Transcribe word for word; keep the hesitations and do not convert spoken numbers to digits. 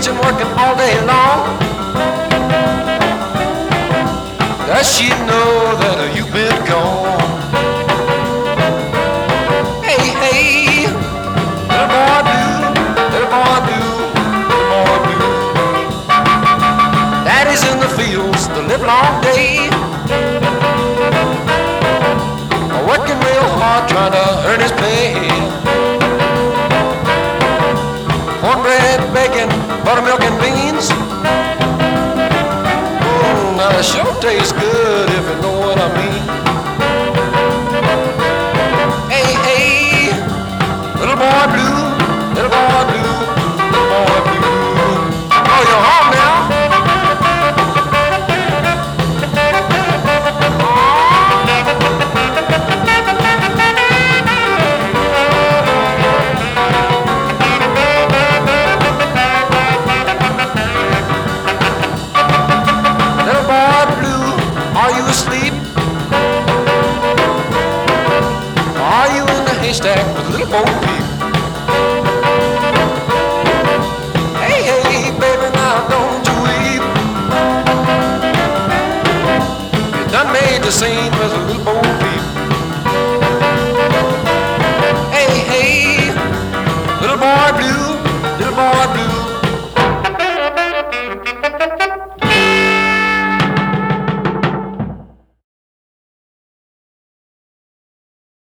kitchen working all day long. Does she know that you've been gone? Hey, hey, little boy blue, little boy blue, little boy blue. Daddy's in the fields the livelong day, working real hard trying to earn his pay. Cornbread, bacon, buttermilk and beans. Mm, now it sure tastes good if you know what I mean. Hey, hey, little boy blue, little boy blue, little boy blue. Oh, you're home now? Are you asleep? Are you in the haystack with little Bo